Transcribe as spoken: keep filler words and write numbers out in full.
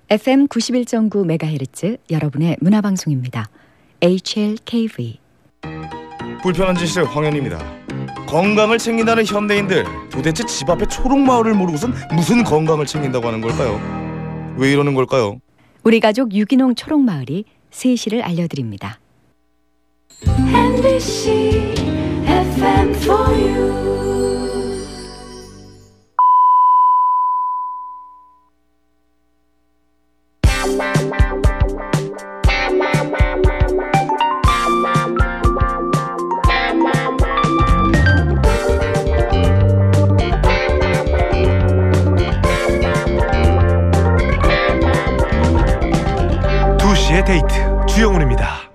에프엠 구십일 점 구 메가헤르츠 여러분의 문화방송입니다. 에이치엘케이브이. 불편한 짓의 황현입니다. 건강을 챙긴다는 현대인들, 도대체 집 앞에 초록마을을 모르고선 무슨 건강을 챙긴다고 하는 걸까요? 왜 이러는 걸까요? 우리 가족 유기농 초록마을이 세시를 알려드립니다. 엠비씨 에프엠 for you. 두 시의 데이트 주영훈입니다.